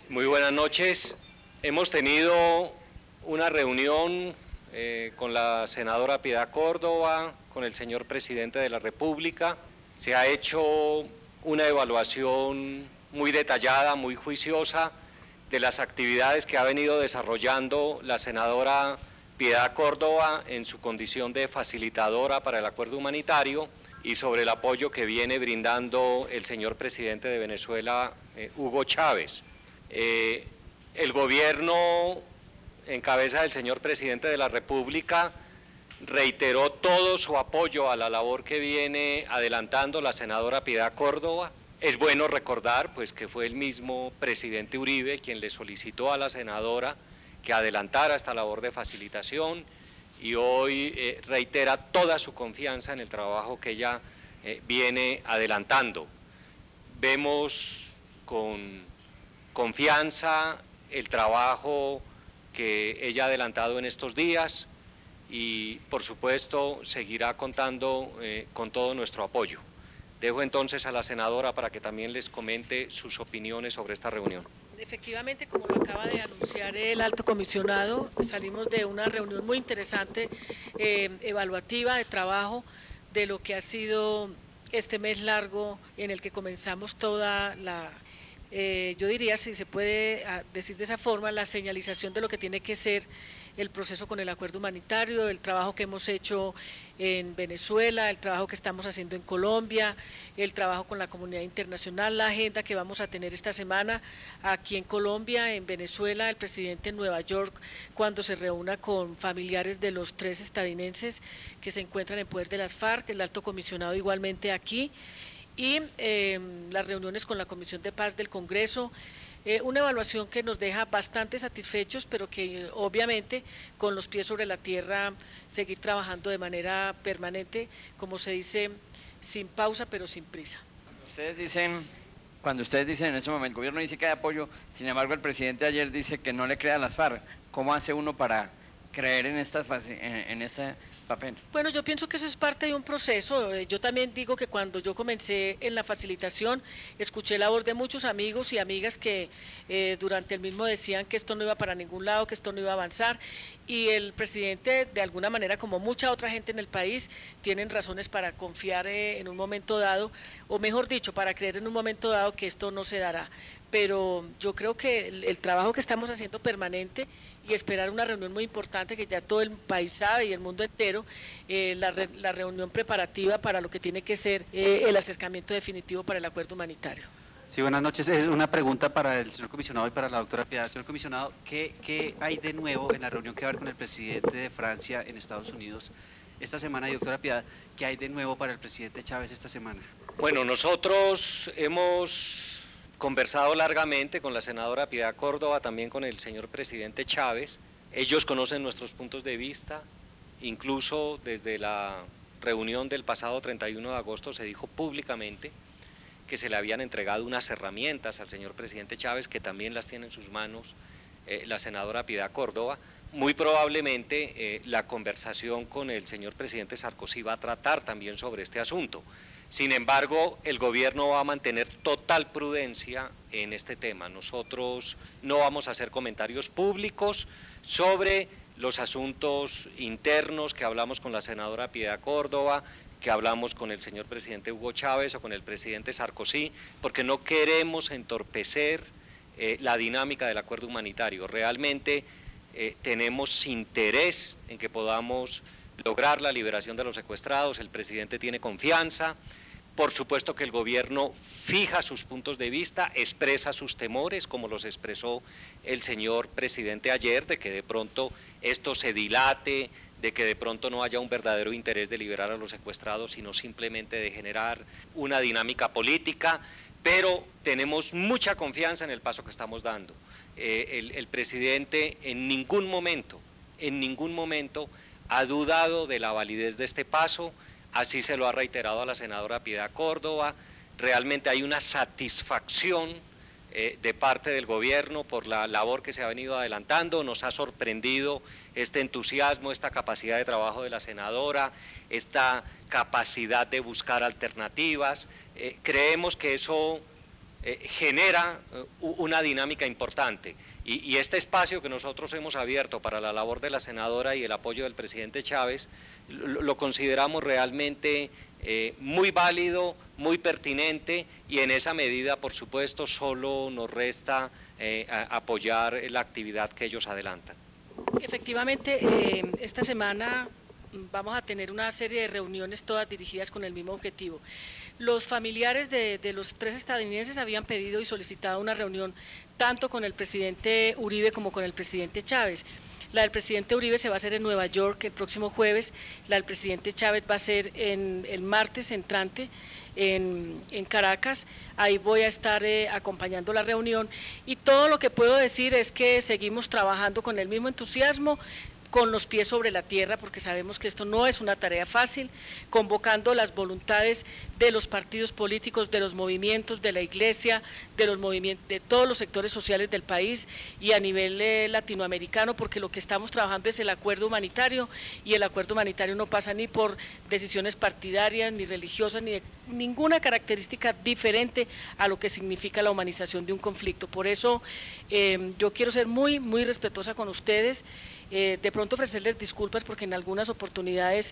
Muy buenas noches. Hemos tenido una reunión con la senadora Piedad Córdoba, con el señor presidente de la República. Se ha hecho una evaluación muy detallada, muy juiciosa de las actividades que ha venido desarrollando la senadora Piedad Córdoba en su condición de facilitadora para el acuerdo humanitario y sobre el apoyo que viene brindando el señor presidente de Venezuela, Hugo Chávez. El gobierno, en cabeza del señor presidente de la República, reiteró todo su apoyo a la labor que viene adelantando la senadora Piedad Córdoba. Es bueno recordar pues, que fue el mismo presidente Uribe quien le solicitó a la senadora que adelantara esta labor de facilitación y hoy reitera toda su confianza en el trabajo que ella viene adelantando. Vemos con confianza el trabajo que ella ha adelantado en estos días y por supuesto seguirá contando con todo nuestro apoyo. Dejo entonces a la senadora para que también les comente sus opiniones sobre esta reunión. Efectivamente, como lo acaba de anunciar el alto comisionado, salimos de una reunión muy interesante, evaluativa, de trabajo, de lo que ha sido este mes largo en el que comenzamos toda la, yo diría, si se puede decir de esa forma, la señalización de lo que tiene que ser el proceso con el acuerdo humanitario, el trabajo que hemos hecho en Venezuela, el trabajo que estamos haciendo en Colombia, el trabajo con la comunidad internacional, la agenda que vamos a tener esta semana aquí en Colombia, en Venezuela, el presidente en Nueva York, cuando se reúna con familiares de los 3 estadounidenses que se encuentran en poder de las FARC, el alto comisionado igualmente aquí, y las reuniones con la Comisión de Paz del Congreso. Una evaluación que nos deja bastante satisfechos, pero que obviamente con los pies sobre la tierra seguir trabajando de manera permanente, como se dice, sin pausa pero sin prisa. Cuando ustedes dicen en ese momento, el gobierno dice que hay apoyo, sin embargo el presidente ayer dice que no le crea a las FARC, ¿cómo hace uno para creer en este papel? Bueno, yo pienso que eso es parte de un proceso. Yo también digo que cuando yo comencé en la facilitación, escuché la voz de muchos amigos y amigas que durante el mismo decían que esto no iba para ningún lado, que esto no iba a avanzar, y el presidente, de alguna manera, como mucha otra gente en el país, tienen razones para confiar en un momento dado, o mejor dicho, para creer en un momento dado que esto no se dará. Pero yo creo que el trabajo que estamos haciendo permanente y esperar una reunión muy importante que ya todo el país sabe y el mundo entero, la reunión preparativa para lo que tiene que ser el acercamiento definitivo para el acuerdo humanitario. Sí, buenas noches. Es una pregunta para el señor comisionado y para la doctora Piedad. Señor comisionado, ¿qué hay de nuevo en la reunión que va a haber con el presidente de Francia en Estados Unidos esta semana? Y doctora Piedad, ¿qué hay de nuevo para el presidente Chávez esta semana? Bueno, nosotros hemos conversado largamente con la senadora Piedad Córdoba, también con el señor presidente Chávez. Ellos conocen nuestros puntos de vista, incluso desde la reunión del pasado 31 de agosto se dijo públicamente que se le habían entregado unas herramientas al señor presidente Chávez, que también las tiene en sus manos la senadora Piedad Córdoba. Muy probablemente la conversación con el señor presidente Sarkozy va a tratar también sobre este asunto. Sin embargo, el gobierno va a mantener total prudencia en este tema. Nosotros no vamos a hacer comentarios públicos sobre los asuntos internos que hablamos con la senadora Piedad Córdoba, que hablamos con el señor presidente Hugo Chávez o con el presidente Sarkozy, porque no queremos entorpecer la dinámica del acuerdo humanitario. Realmente tenemos interés en que podamos lograr la liberación de los secuestrados, el presidente tiene confianza, por supuesto que el gobierno fija sus puntos de vista, expresa sus temores, como los expresó el señor presidente ayer, de que de pronto esto se dilate, de que de pronto no haya un verdadero interés de liberar a los secuestrados, sino simplemente de generar una dinámica política, pero tenemos mucha confianza en el paso que estamos dando. El presidente en ningún momento ha dudado de la validez de este paso, así se lo ha reiterado a la senadora Piedad Córdoba. Realmente hay una satisfacción de parte del gobierno por la labor que se ha venido adelantando. Nos ha sorprendido este entusiasmo, esta capacidad de trabajo de la senadora, esta capacidad de buscar alternativas. Creemos que eso genera una dinámica importante. Y este espacio que nosotros hemos abierto para la labor de la senadora y el apoyo del presidente Chávez, lo consideramos realmente muy válido, muy pertinente, y en esa medida, por supuesto, solo nos resta apoyar la actividad que ellos adelantan. Efectivamente, esta semana vamos a tener una serie de reuniones todas dirigidas con el mismo objetivo. Los familiares de los 3 estadounidenses habían pedido y solicitado una reunión tanto con el presidente Uribe como con el presidente Chávez. La del presidente Uribe se va a hacer en Nueva York el próximo jueves, la del presidente Chávez va a ser el martes entrante en Caracas. Ahí voy a estar acompañando la reunión, y todo lo que puedo decir es que seguimos trabajando con el mismo entusiasmo, con los pies sobre la tierra, porque sabemos que esto no es una tarea fácil, convocando las voluntades de los partidos políticos, de los movimientos, de la iglesia, de los movimientos, de todos los sectores sociales del país y a nivel latinoamericano, porque lo que estamos trabajando es el acuerdo humanitario, y el acuerdo humanitario no pasa ni por decisiones partidarias, ni religiosas, ni de ninguna característica diferente a lo que significa la humanización de un conflicto. Por eso yo quiero ser muy respetuosa con ustedes, de pronto ofrecerles disculpas porque en algunas oportunidades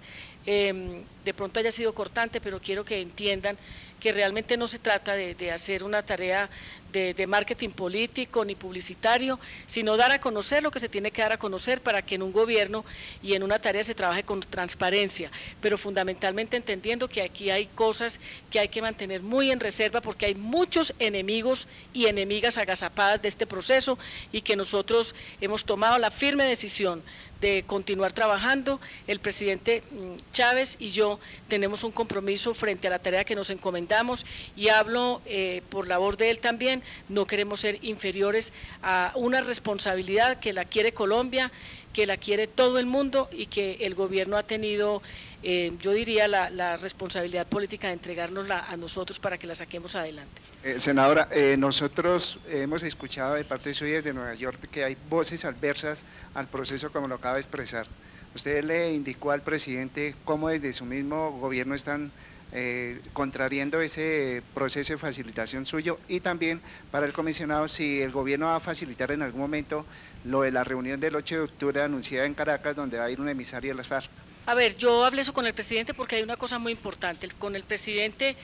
de pronto haya sido cortante, pero quiero que entiendan que realmente no se trata de hacer una tarea de marketing político ni publicitario, sino dar a conocer lo que se tiene que dar a conocer para que en un gobierno y en una tarea se trabaje con transparencia, pero fundamentalmente entendiendo que aquí hay cosas que hay que mantener muy en reserva, porque hay muchos enemigos y enemigas agazapadas de este proceso, y que nosotros hemos tomado la firme decisión de continuar trabajando. El presidente Chávez y yo tenemos un compromiso frente a la tarea que nos encomendamos, y hablo por labor de él también. No queremos ser inferiores a una responsabilidad que la quiere Colombia, que la quiere todo el mundo, y que el gobierno ha tenido, yo diría, la responsabilidad política de entregárnosla a nosotros para que la saquemos adelante. Senadora, nosotros hemos escuchado de parte suya de Nueva York que hay voces adversas al proceso, como lo acaba de expresar. ¿Usted le indicó al presidente cómo desde su mismo gobierno están contrariando ese proceso de facilitación suyo? Y también para el comisionado, si el gobierno va a facilitar en algún momento lo de la reunión del 8 de octubre anunciada en Caracas, donde va a ir un emisario de las FARC. A ver, yo hablé eso con el presidente porque hay una cosa muy importante. Con el presidente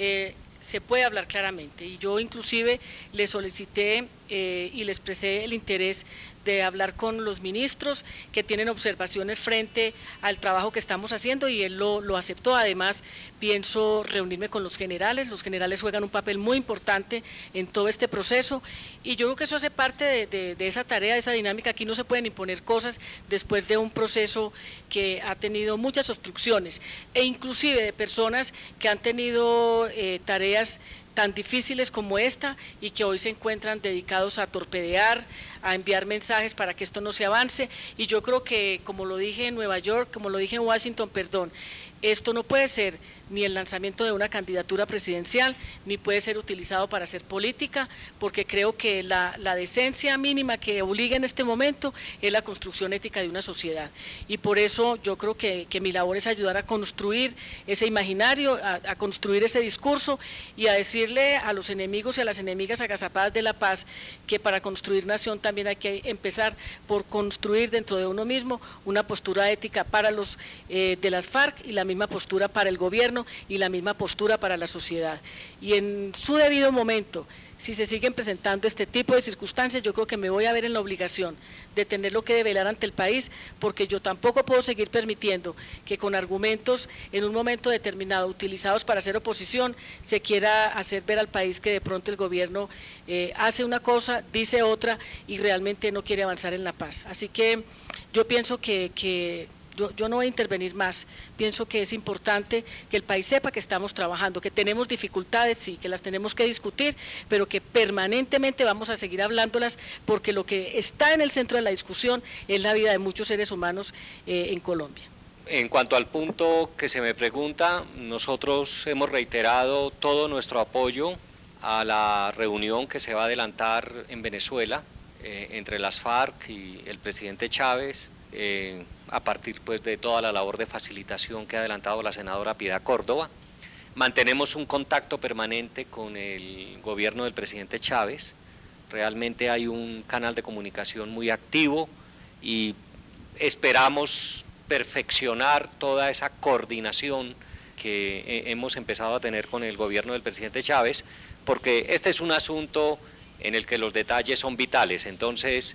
se puede hablar claramente, y yo inclusive le solicité y le expresé el interés de hablar con los ministros que tienen observaciones frente al trabajo que estamos haciendo, y él lo aceptó. Además, pienso reunirme con los generales juegan un papel muy importante en todo este proceso, y yo creo que eso hace parte de esa tarea, de esa dinámica. Aquí no se pueden imponer cosas después de un proceso que ha tenido muchas obstrucciones, e inclusive de personas que han tenido tareas tan difíciles como esta, y que hoy se encuentran dedicados a torpedear, a enviar mensajes para que esto no se avance. Y yo creo que, como lo dije en Nueva York, como lo dije en Washington, esto no puede ser ni el lanzamiento de una candidatura presidencial, ni puede ser utilizado para hacer política, porque creo que la decencia mínima que obliga en este momento es la construcción ética de una sociedad. Y por eso yo creo que mi labor es ayudar a construir ese imaginario, a construir ese discurso, y a decirle a los enemigos y a las enemigas agazapadas de la paz que para construir nación también hay que empezar por construir dentro de uno mismo una postura ética para los de las FARC, y la misma postura para el gobierno, y la misma postura para la sociedad. Y en su debido momento, si se siguen presentando este tipo de circunstancias, yo creo que me voy a ver en la obligación de tenerlo que develar ante el país, porque yo tampoco puedo seguir permitiendo que con argumentos en un momento determinado utilizados para hacer oposición se quiera hacer ver al país que de pronto el gobierno hace una cosa, dice otra, y realmente no quiere avanzar en la paz. Así que yo pienso que yo no voy a intervenir más. Pienso que es importante que el país sepa que estamos trabajando, que tenemos dificultades, sí, que las tenemos que discutir, pero que permanentemente vamos a seguir hablándolas, porque lo que está en el centro de la discusión es la vida de muchos seres humanos en Colombia. En cuanto al punto que se me pregunta, nosotros hemos reiterado todo nuestro apoyo a la reunión que se va a adelantar en Venezuela entre las FARC y el presidente Chávez, a partir pues de toda la labor de facilitación que ha adelantado la senadora Piedad Córdoba. Mantenemos un contacto permanente con el gobierno del presidente Chávez. Realmente hay un canal de comunicación muy activo y esperamos perfeccionar toda esa coordinación que hemos empezado a tener con el gobierno del presidente Chávez, porque este es un asunto en el que los detalles son vitales. Entonces,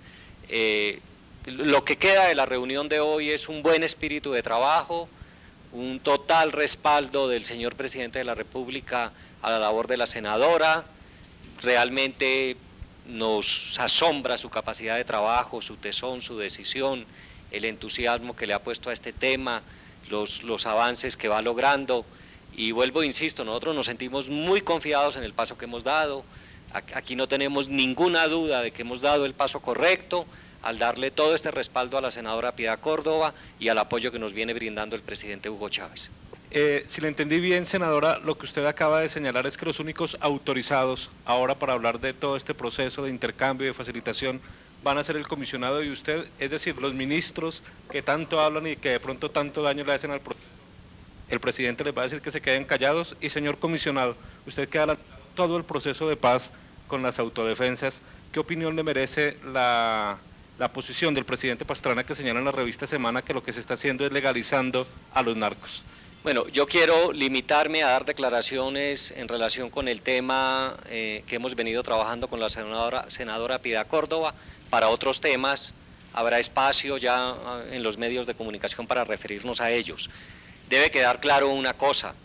lo que queda de la reunión de hoy es un buen espíritu de trabajo, un total respaldo del señor presidente de la República a la labor de la senadora. Realmente nos asombra su capacidad de trabajo, su tesón, su decisión, el entusiasmo que le ha puesto a este tema, los avances que va logrando. Y vuelvo, insisto, nosotros nos sentimos muy confiados en el paso que hemos dado. Aquí no tenemos ninguna duda de que hemos dado el paso correcto al darle todo este respaldo a la senadora Piedad Córdoba y al apoyo que nos viene brindando el presidente Hugo Chávez. Si le entendí bien, senadora, lo que usted acaba de señalar es que los únicos autorizados ahora para hablar de todo este proceso de intercambio y de facilitación van a ser el comisionado y usted, es decir, los ministros que tanto hablan y que de pronto tanto daño le hacen al proceso. El presidente les va a decir que se queden callados y, señor comisionado, usted que ha todo el proceso de paz con las autodefensas, ¿qué opinión le merece la posición del presidente Pastrana que señala en la revista Semana que lo que se está haciendo es legalizando a los narcos? Bueno, yo quiero limitarme a dar declaraciones en relación con el tema que hemos venido trabajando con la senadora Piedad Córdoba. Para otros temas habrá espacio ya en los medios de comunicación para referirnos a ellos. Debe quedar claro una cosa,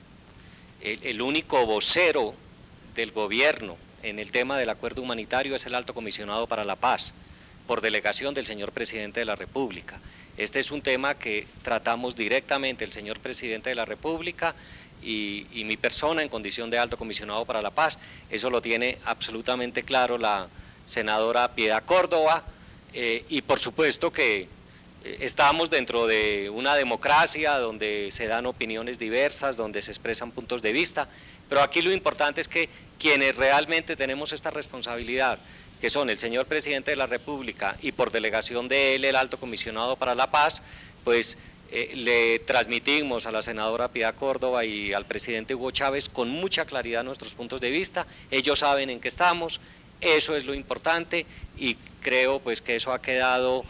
el único vocero del gobierno en el tema del acuerdo humanitario es el Alto Comisionado para la Paz, por delegación del señor presidente de la República. Este es un tema que tratamos directamente el señor presidente de la República y mi persona en condición de Alto Comisionado para la Paz. Eso lo tiene absolutamente claro la senadora Piedad Córdoba y por supuesto que estamos dentro de una democracia donde se dan opiniones diversas, donde se expresan puntos de vista, pero aquí lo importante es que quienes realmente tenemos esta responsabilidad, que son el señor presidente de la República y por delegación de él el Alto Comisionado para la Paz, pues le transmitimos a la senadora Piedad Córdoba y al presidente Hugo Chávez con mucha claridad nuestros puntos de vista. Ellos saben en qué estamos, eso es lo importante y creo pues que eso ha quedado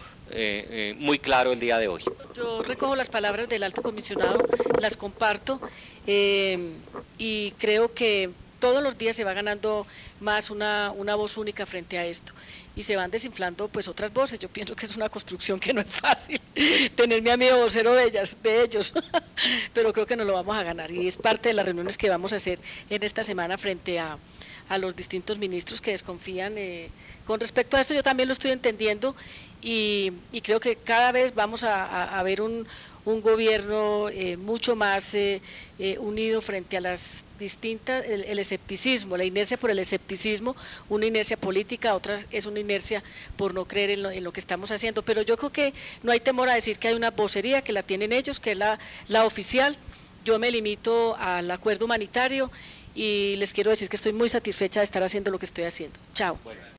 muy claro el día de hoy. Yo recojo las palabras del Alto Comisionado, las comparto y creo que todos los días se va ganando más una voz única frente a esto y se van desinflando pues otras voces. Yo pienso que es una construcción que no es fácil tenerme a mí de vocero de ellos, pero creo que nos lo vamos a ganar y es parte de las reuniones que vamos a hacer en esta semana frente a los distintos ministros que desconfían. Con respecto a esto yo también lo estoy entendiendo y creo que cada vez vamos a ver un gobierno mucho más unido frente a las distintas, el escepticismo, la inercia por el escepticismo, una inercia política, otra es una inercia por no creer en lo que estamos haciendo, pero yo creo que no hay temor a decir que hay una vocería que la tienen ellos, que es la oficial. Yo me limito al acuerdo humanitario y les quiero decir que estoy muy satisfecha de estar haciendo lo que estoy haciendo. Chao.